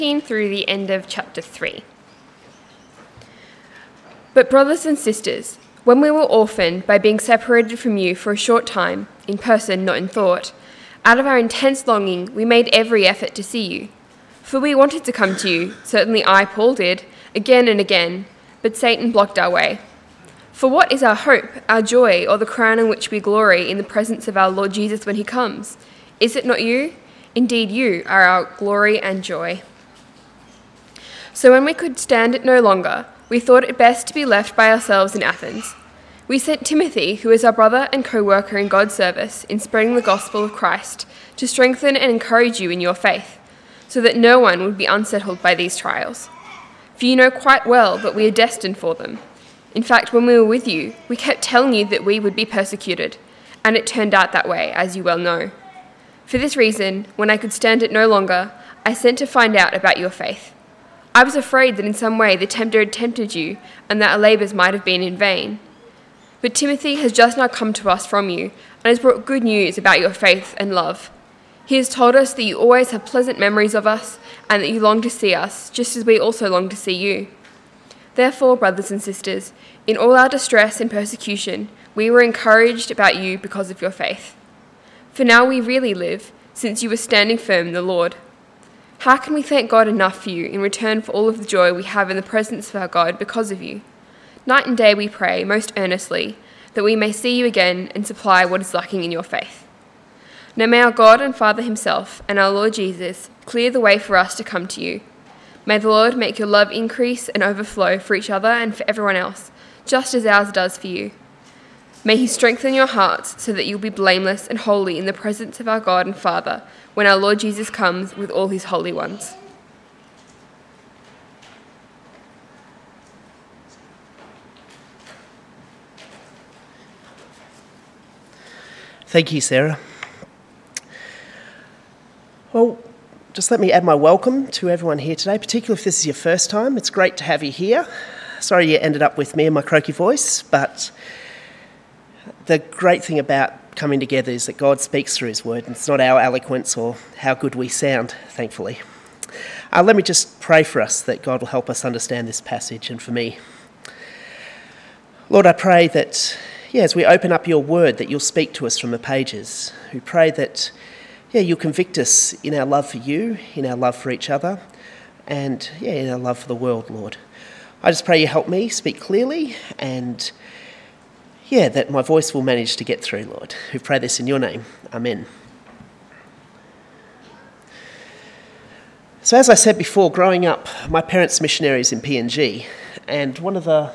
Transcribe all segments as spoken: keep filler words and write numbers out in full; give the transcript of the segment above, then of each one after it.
through the end of chapter three. But brothers and sisters, when we were orphaned by being separated from you for a short time, in person, not in thought, out of our intense longing, we made every effort to see you. For we wanted to come to you, certainly I, Paul, did, again and again, but Satan blocked our way. For what is our hope, our joy, or the crown in which we glory in the presence of our Lord Jesus when he comes? Is it not you? Indeed, you are our glory and joy. So when we could stand it no longer, we thought it best to be left by ourselves in Athens. We sent Timothy, who is our brother and co-worker in God's service in spreading the gospel of Christ, to strengthen and encourage you in your faith, so that no one would be unsettled by these trials. For you know quite well that we are destined for them. In fact, when we were with you, we kept telling you that we would be persecuted, and it turned out that way, as you well know. For this reason, when I could stand it no longer, I sent to find out about your faith. I was afraid that in some way the tempter had tempted you, and that our labours might have been in vain. But Timothy has just now come to us from you, and has brought good news about your faith and love. He has told us that you always have pleasant memories of us, and that you long to see us, just as we also long to see you. Therefore, brothers and sisters, in all our distress and persecution, we were encouraged about you because of your faith. For now we really live, since you were standing firm in the Lord. How can we thank God enough for you in return for all of the joy we have in the presence of our God because of you? Night and day we pray, most earnestly, that we may see you again and supply what is lacking in your faith. Now may our God and Father himself and our Lord Jesus clear the way for us to come to you. May the Lord make your love increase and overflow for each other and for everyone else, just as ours does for you. May he strengthen your hearts so that you'll be blameless and holy in the presence of our God and Father when our Lord Jesus comes with all his holy ones. Thank you, Sarah. Well, just let me add my welcome to everyone here today, particularly if this is your first time. It's great to have you here. Sorry you ended up with me and my croaky voice, but the great thing about coming together is that God speaks through his word, and it's not our eloquence or how good we sound, thankfully. Uh, let me just pray for us that God will help us understand this passage, and for me. Lord, I pray that, yeah, as we open up your word, that you'll speak to us from the pages. We pray that, yeah, you'll convict us in our love for you, in our love for each other, and, yeah, in our love for the world, Lord. I just pray you help me speak clearly, and yeah, that my voice will manage to get through, Lord. We pray this in your name. Amen. So as I said before, growing up, my parents were missionaries in P N G, and one of the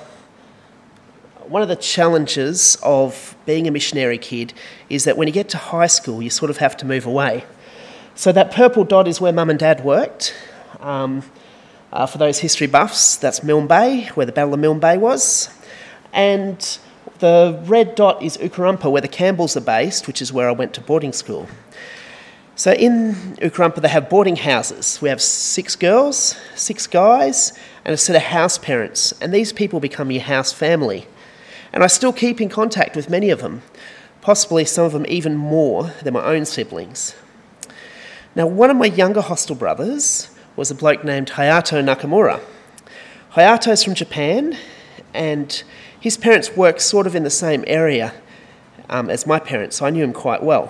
one of the challenges of being a missionary kid is that when you get to high school, you sort of have to move away. So that purple dot is where Mum and Dad worked. Um, uh, for those history buffs, that's Milne Bay, where the Battle of Milne Bay was. And the red dot is Ukarumpa, where the Campbells are based, which is where I went to boarding school. So in Ukarumpa, they have boarding houses. We have six girls, six guys, and a set of house parents. And these people become your house family. And I still keep in contact with many of them, possibly some of them even more than my own siblings. Now, one of my younger hostel brothers was a bloke named Hayato Nakamura. Hayato's from Japan, and his parents worked sort of in the same area um, as my parents, so I knew him quite well.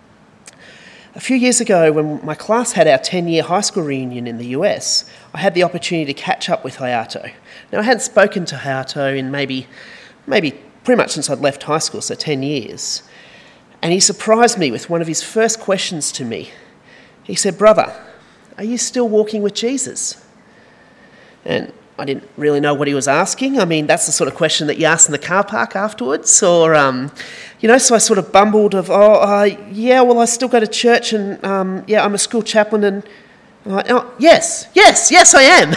A few years ago, when my class had our ten-year high school reunion in the U S, I had the opportunity to catch up with Hayato. Now, I hadn't spoken to Hayato in maybe, maybe pretty much since I'd left high school, so ten years. And he surprised me with one of his first questions to me. He said, "Brother, are you still walking with Jesus?" And I didn't really know what he was asking. I mean, that's the sort of question that you ask in the car park afterwards. Or, um, you know, so I sort of bumbled of, oh, uh, yeah, well, I still go to church and, um, yeah, I'm a school chaplain and, I'm like, oh, yes, yes, yes, I am.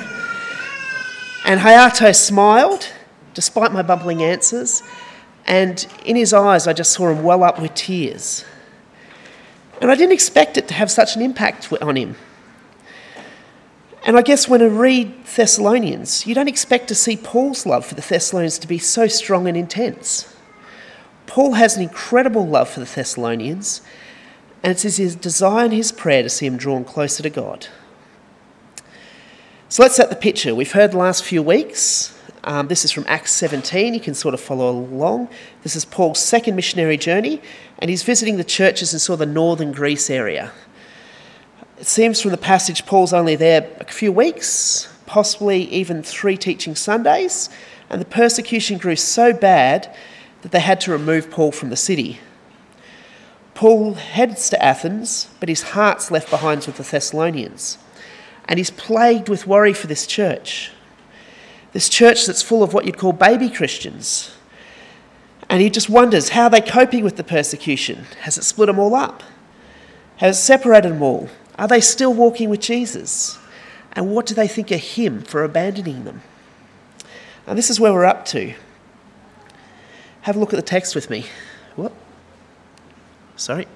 And Hayato smiled, despite my bumbling answers, and in his eyes I just saw him well up with tears. And I didn't expect it to have such an impact on him. And I guess when I read Thessalonians, you don't expect to see Paul's love for the Thessalonians to be so strong and intense. Paul has an incredible love for the Thessalonians, and it's his desire and his prayer to see them drawn closer to God. So let's set the picture. We've heard the last few weeks. Um, this is from Acts seventeen. You can sort of follow along. This is Paul's second missionary journey, and he's visiting the churches in sort of the northern Greece area. It seems from the passage Paul's only there a few weeks, possibly even three teaching Sundays, and the persecution grew so bad that they had to remove Paul from the city. Paul heads to Athens, but his heart's left behind with the Thessalonians, and he's plagued with worry for this church. This church that's full of what you'd call baby Christians. And he just wonders, how are they coping with the persecution? Has it split them all up? Has it separated them all? Are they still walking with Jesus? And what do they think of him for abandoning them? And this is where we're up to. Have a look at the text with me. What? Sorry.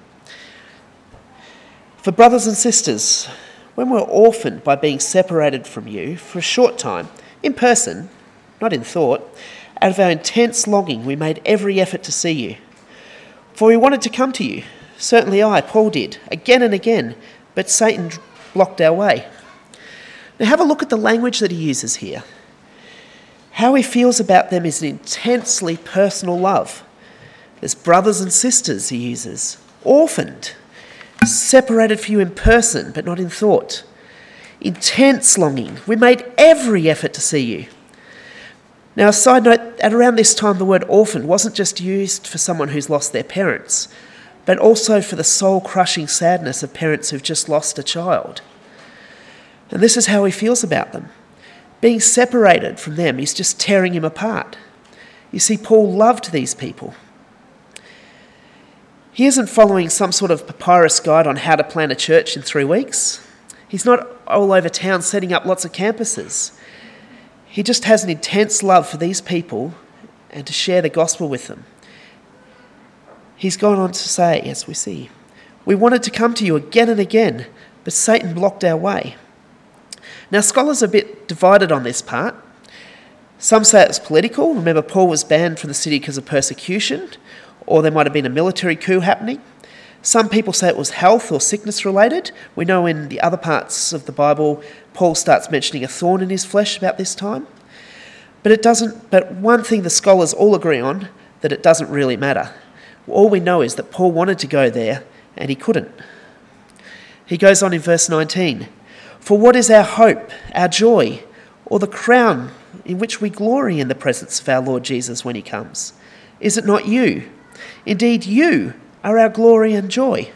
For brothers and sisters, when we're orphaned by being separated from you for a short time, in person, not in thought, out of our intense longing, we made every effort to see you. For we wanted to come to you. Certainly I, Paul, did, again and again, but Satan blocked our way. Now have a look at the language that he uses here. How he feels about them is an intensely personal love. There's brothers and sisters he uses. Orphaned, separated from you in person, but not in thought. Intense longing. We made every effort to see you. Now, a side note, at around this time, the word orphan wasn't just used for someone who's lost their parents, but also for the soul-crushing sadness of parents who've just lost a child. And this is how he feels about them. Being separated from them is just tearing him apart. You see, Paul loved these people. He isn't following some sort of papyrus guide on how to plant a church in three weeks. He's not all over town setting up lots of campuses. He just has an intense love for these people and to share the gospel with them. He's gone on to say, as we see, we wanted to come to you again and again, but Satan blocked our way. Now, scholars are a bit divided on this part. Some say it's political. Remember, Paul was banned from the city because of persecution, or there might have been a military coup happening. Some people say it was health or sickness related. We know in the other parts of the Bible, Paul starts mentioning a thorn in his flesh about this time. But it doesn't. But one thing the scholars all agree on, that it doesn't really matter. All we know is that Paul wanted to go there and he couldn't. He goes on in verse nineteen. For what is our hope, our joy, or the crown in which we glory in the presence of our Lord Jesus when he comes? Is it not you? Indeed, you are our glory and joy.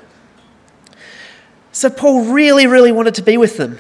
So Paul really, really wanted to be with them.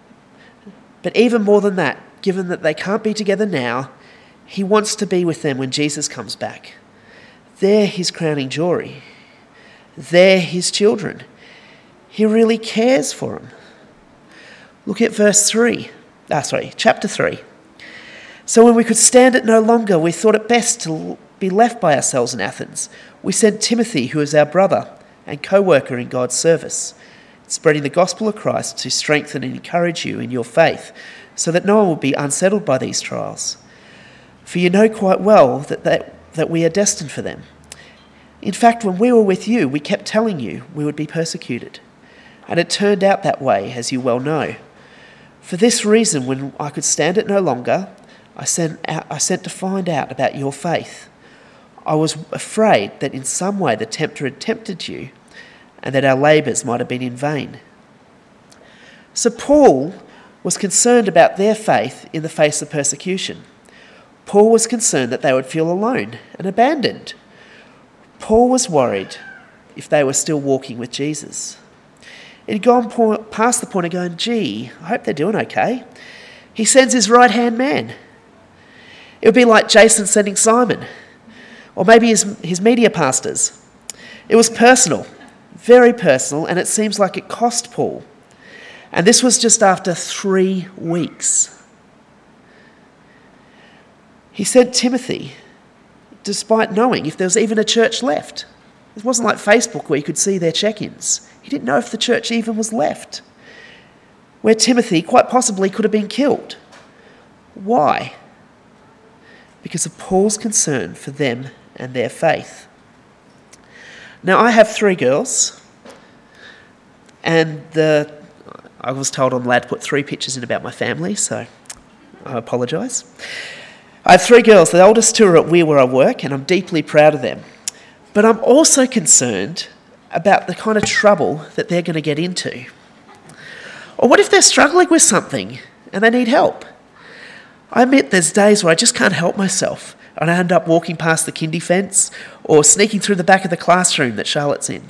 But even more than that, given that they can't be together now, he wants to be with them when Jesus comes back. They're his crowning joy. They're his children. He really cares for them. Look at verse three. Ah, sorry, chapter three. So when we could stand it no longer, we thought it best to be left by ourselves in Athens. We sent Timothy, who is our brother and co-worker in God's service, spreading the gospel of Christ to strengthen and encourage you in your faith, so that no one will be unsettled by these trials. For you know quite well that, that, that we are destined for them. In fact, when we were with you, we kept telling you we would be persecuted. And it turned out that way, as you well know. For this reason, when I could stand it no longer, I sent out, I sent to find out about your faith. I was afraid that in some way the tempter had tempted you and that our labours might have been in vain. So Paul was concerned about their faith in the face of persecution. Paul was concerned that they would feel alone and abandoned. Paul was worried if they were still walking with Jesus. He'd gone past the point of going, gee, I hope they're doing okay. He sends his right-hand man. It would be like Jason sending Simon, or maybe his, his media pastors. It was personal, very personal, and it seems like it cost Paul. And this was just after three weeks. He sent Timothy, despite knowing if there was even a church left. It wasn't like Facebook where you could see their check-ins. He didn't know if the church even was left, where Timothy quite possibly could have been killed. Why? Because of Paul's concern for them and their faith. Now, I have three girls, and the I was told I'm allowed to put three pictures in about my family, so I apologise. I have three girls. The oldest two are at Weir where I work, and I'm deeply proud of them. But I'm also concerned about the kind of trouble that they're going to get into. Or what if they're struggling with something and they need help? I admit there's days where I just can't help myself, and I end up walking past the kindy fence or sneaking through the back of the classroom that Charlotte's in.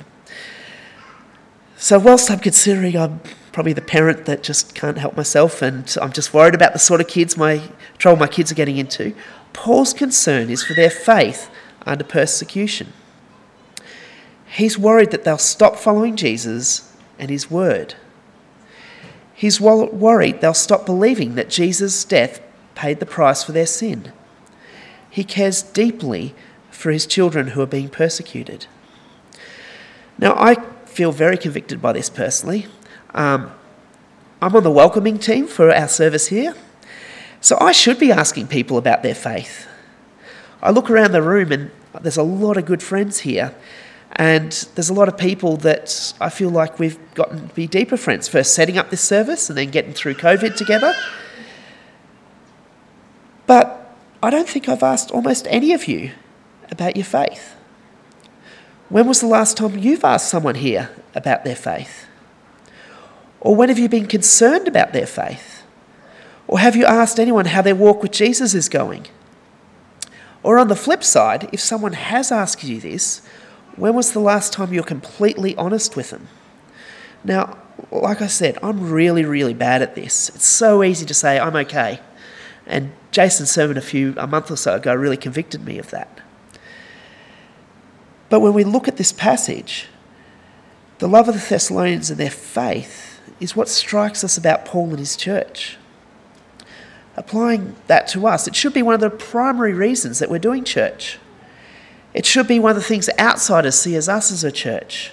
So whilst I'm considering I'm probably the parent that just can't help myself and I'm just worried about the sort of kids my trouble my kids are getting into, Paul's concern is for their faith under persecution. He's worried that they'll stop following Jesus and his word. He's worried they'll stop believing that Jesus' death paid the price for their sin. He cares deeply for his children who are being persecuted. Now, I feel very convicted by this personally. Um, I'm on the welcoming team for our service here, so I should be asking people about their faith. I look around the room and there's a lot of good friends here, and there's a lot of people that I feel like we've gotten to be deeper friends, first setting up this service and then getting through COVID together. But I don't think I've asked almost any of you about your faith. When was the last time you've asked someone here about their faith? Or when have you been concerned about their faith? Or have you asked anyone how their walk with Jesus is going? Or on the flip side, if someone has asked you this, when was the last time you were completely honest with them? Now, like I said, I'm really, really bad at this. It's so easy to say, I'm okay. And Jason's sermon a few, a month or so ago really convicted me of that. But when we look at this passage, the love of the Thessalonians and their faith is what strikes us about Paul and his church. Applying that to us, it should be one of the primary reasons that we're doing church. It should be one of the things that outsiders see as us as a church.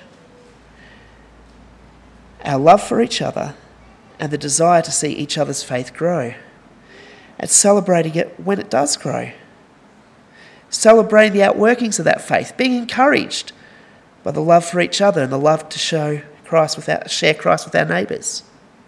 Our love for each other and the desire to see each other's faith grow. And celebrating it when it does grow. Celebrating the outworkings of that faith, being encouraged by the love for each other and the love to show Christ with our, share Christ with our neighbours.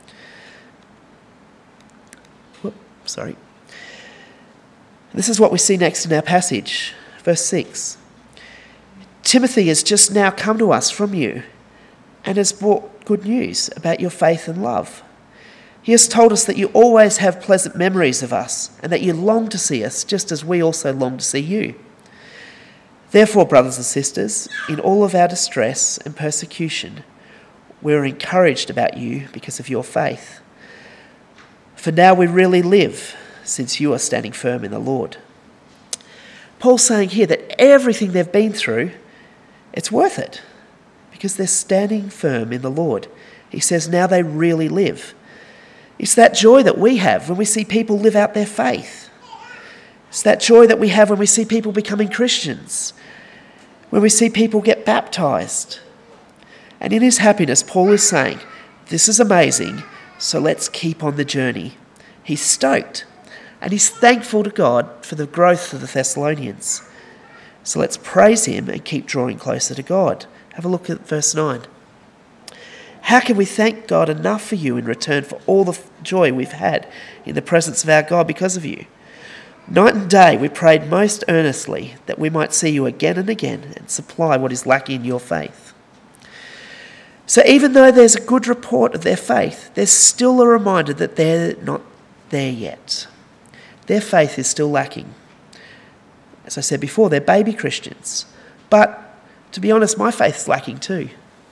Whoop, sorry. This is what we see next in our passage, verse six. Timothy has just now come to us from you and has brought good news about your faith and love. He has told us that you always have pleasant memories of us and that you long to see us just as we also long to see you. Therefore, brothers and sisters, in all of our distress and persecution, we are encouraged about you because of your faith. For now we really live, since you are standing firm in the Lord. Paul's saying here that everything they've been through, it's worth it, because they're standing firm in the Lord. He says now they really live. It's that joy that we have when we see people live out their faith. It's that joy that we have when we see people becoming Christians, when we see people get baptised. And in his happiness, Paul is saying, this is amazing, so let's keep on the journey. He's stoked, and he's thankful to God for the growth of the Thessalonians. So let's praise him and keep drawing closer to God. Have a look at verse nine. How can we thank God enough for you in return for all the joy we've had in the presence of our God because of you? Night and day we prayed most earnestly that we might see you again and again and supply what is lacking in your faith. So even though there's a good report of their faith, there's still a reminder that they're not there yet. Their faith is still lacking. As I said before, they're baby Christians. But to be honest, my faith's lacking too.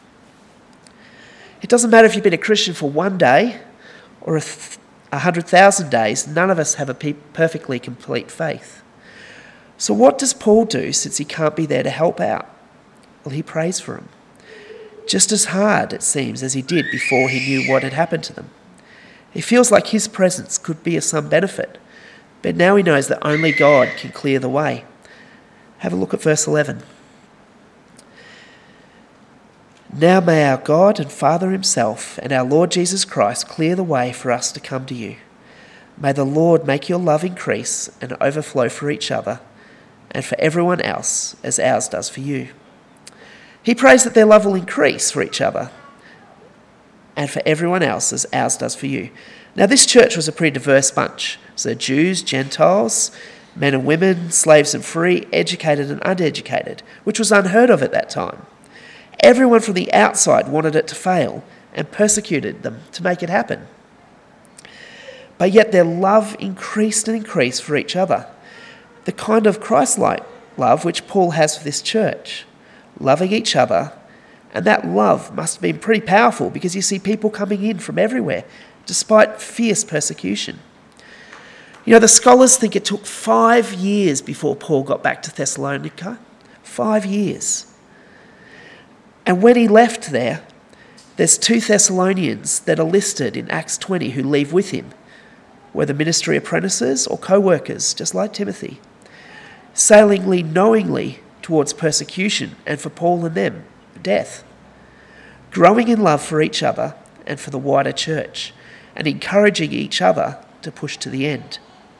It doesn't matter if you've been a Christian for one day or a, th- a hundred thousand days, none of us have a pe- perfectly complete faith. So what does Paul do since he can't be there to help out? Well, he prays for them. Just as hard, it seems, as he did before he knew what had happened to them. He feels like his presence could be of some benefit, but now he knows that only God can clear the way. Have a look at verse eleven. Now may our God and Father himself and our Lord Jesus Christ clear the way for us to come to you. May the Lord make your love increase and overflow for each other and for everyone else as ours does for you. He prays that their love will increase for each other and for everyone else as ours does for you. Now, this church was a pretty diverse bunch. So Jews, Gentiles, men and women, slaves and free, educated and uneducated, which was unheard of at that time. Everyone from the outside wanted it to fail and persecuted them to make it happen. But yet their love increased and increased for each other. The kind of Christ-like love which Paul has for this church. Loving each other, and that love must have been pretty powerful because you see people coming in from everywhere, despite fierce persecution. You know, the scholars think it took five years before Paul got back to Thessalonica. Five years. And when he left there, there's two Thessalonians that are listed in Acts twenty who leave with him, whether ministry apprentices or co-workers, just like Timothy, sailingly knowingly towards persecution and for Paul and them, death, growing in love for each other and for the wider church, and encouraging each other to push to the end.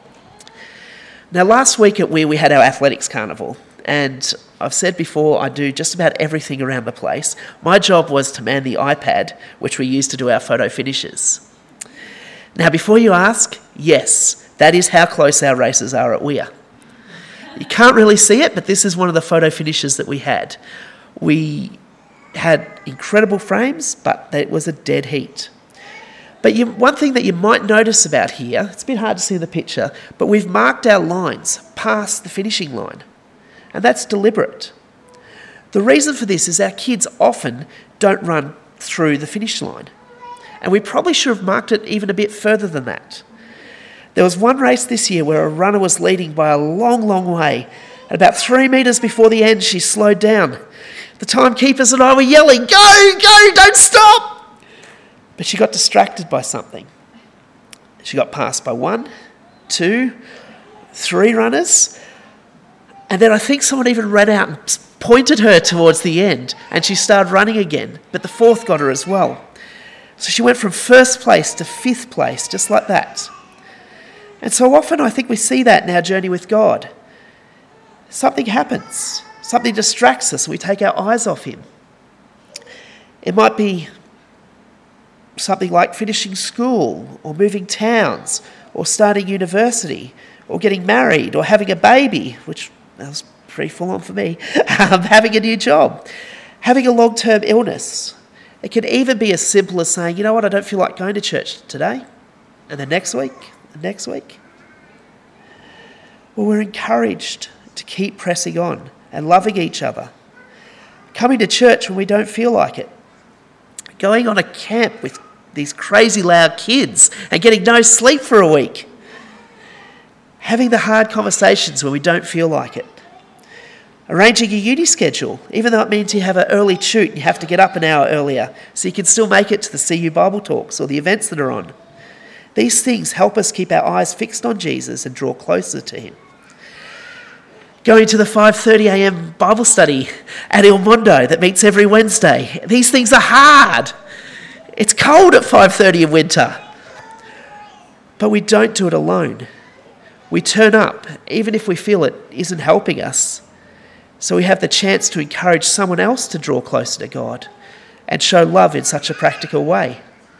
Now, last week at Weir we had our athletics carnival, and I've said before I do just about everything around the place. My job was to man the iPad, which we use to do our photo finishes. Now, before you ask, yes, that is how close our races are at Weir. You can't really see it, but this is one of the photo finishes that we had. We had incredible frames, but it was a dead heat. But you, one thing that you might notice about here, it's a bit hard to see in the picture, but we've marked our lines past the finishing line. And that's deliberate. The reason for this is our kids often don't run through the finish line. And we probably should have marked it even a bit further than that. There was one race this year where a runner was leading by a long, long way. And about three metres before the end, she slowed down. The timekeepers and I were yelling, "Go, go, don't stop!" But she got distracted by something. She got passed by one, two, three runners. And then I think someone even ran out and pointed her towards the end, and she started running again. But the fourth got her as well. So she went from first place to fifth place, just like that. And so often I think we see that in our journey with God. Something happens. Something distracts us. We take our eyes off him. It might be something like finishing school, or moving towns, or starting university, or getting married, or having a baby, which that was pretty full on for me, um, having a new job, having a long-term illness. It can even be as simple as saying, you know what, I don't feel like going to church today, and the next week, the next week. Well, we're encouraged to keep pressing on and loving each other, coming to church when we don't feel like it, going on a camp with these crazy loud kids and getting no sleep for a week, having the hard conversations when we don't feel like it, arranging a uni schedule, even though it means you have an early shoot and you have to get up an hour earlier so you can still make it to the C U Bible talks or the events that are on. These things help us keep our eyes fixed on Jesus and draw closer to him. Going to the five thirty a.m. Bible study at Il Mondo that meets every Wednesday. These things are hard. It's cold at five thirty in winter. But we don't do it alone. We turn up, even if we feel it isn't helping us. So we have the chance to encourage someone else to draw closer to God and show love in such a practical way.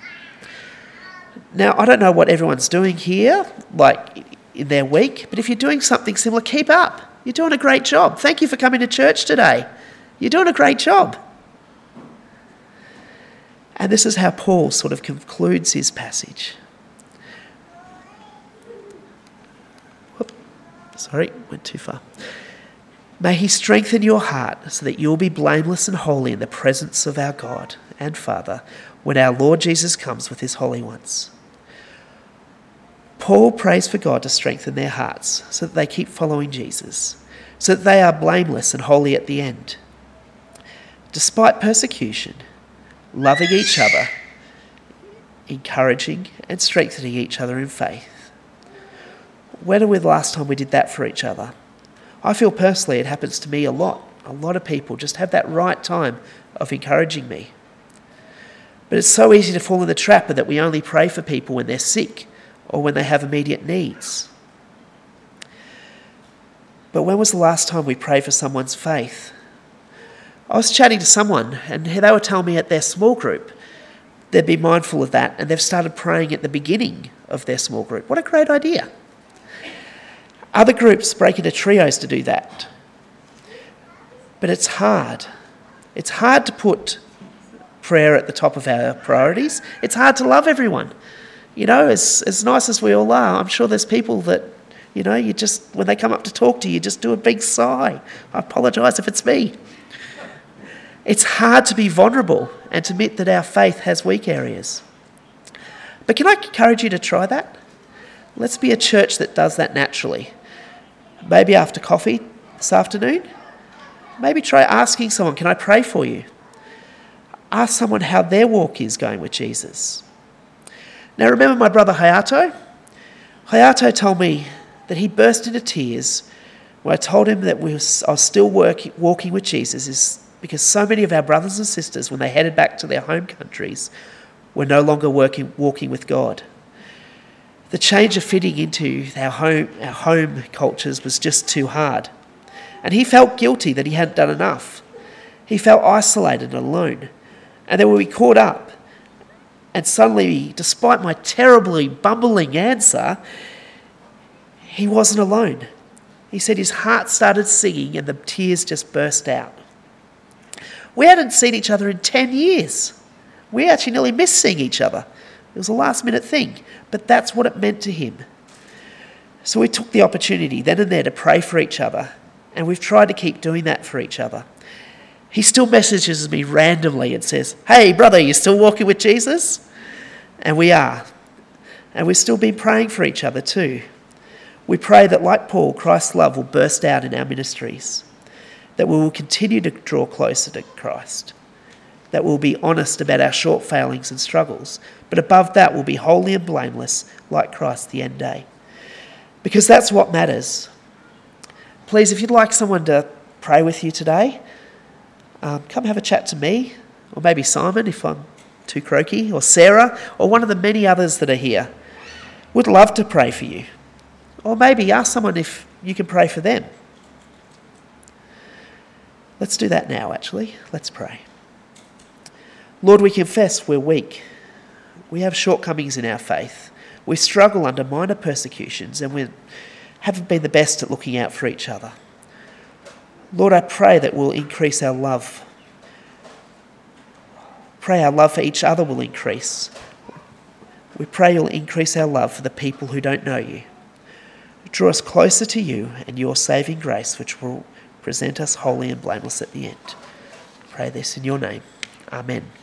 Now, I don't know what everyone's doing here, like in their week, but if you're doing something similar, keep up. You're doing a great job. Thank you for coming to church today. You're doing a great job. And this is how Paul sort of concludes his passage. Whoop, sorry, went too far. May he strengthen your heart so that you'll be blameless and holy in the presence of our God and Father when our Lord Jesus comes with his holy ones. Paul prays for God to strengthen their hearts so that they keep following Jesus, so that they are blameless and holy at the end. Despite persecution, loving each other, encouraging and strengthening each other in faith. When was the last time we did that for each other? I feel personally it happens to me a lot. A lot of people just have that right time of encouraging me. But it's so easy to fall in the trap that we only pray for people when they're sick or when they have immediate needs. But when was the last time we prayed for someone's faith? I was chatting to someone and they were telling me at their small group, they'd be mindful of that, and they've started praying at the beginning of their small group. What a great idea. Other groups break into trios to do that. But it's hard. It's hard to put prayer at the top of our priorities. It's hard to love everyone. You know, as, as nice as we all are, I'm sure there's people that, you know, you just, when they come up to talk to you, just do a big sigh. I apologise if it's me. It's hard to be vulnerable and to admit that our faith has weak areas. But can I encourage you to try that? Let's be a church that does that naturally. Maybe after coffee this afternoon, maybe try asking someone, can I pray for you? Ask someone how their walk is going with Jesus. Now remember my brother Hayato? Hayato told me that he burst into tears when I told him that we was, I was still working, walking with Jesus is because so many of our brothers and sisters, when they headed back to their home countries, were no longer working, walking with God. The change of fitting into our home, our home cultures was just too hard. And he felt guilty that he hadn't done enough. He felt isolated and alone. And then when we caught up, and suddenly, despite my terribly bumbling answer, he wasn't alone. He said his heart started singing and the tears just burst out. We hadn't seen each other in ten years. We actually nearly missed seeing each other. It was a last minute thing, but that's what it meant to him. So we took the opportunity then and there to pray for each other, and we've tried to keep doing that for each other. He still messages me randomly and says, hey brother, you still walking with Jesus? And we are. And we've still been praying for each other too. We pray that like Paul, Christ's love will burst out in our ministries, that we will continue to draw closer to Christ, that we'll be honest about our short failings and struggles, but above that we'll be holy and blameless like Christ the end day. Because that's what matters. Please, if you'd like someone to pray with you today, um, come have a chat to me, or maybe Simon if I'm too croaky, or Sarah, or one of the many others that are here. Would love to pray for you. Or maybe ask someone if you can pray for them. Let's do that now, actually. Let's pray. Lord, we confess we're weak. We have shortcomings in our faith. We struggle under minor persecutions and we haven't been the best at looking out for each other. Lord, I pray that we'll increase our love. Pray our love for each other will increase. We pray you'll increase our love for the people who don't know you. Draw us closer to you and your saving grace, which will present us holy and blameless at the end. Pray this in your name. Amen.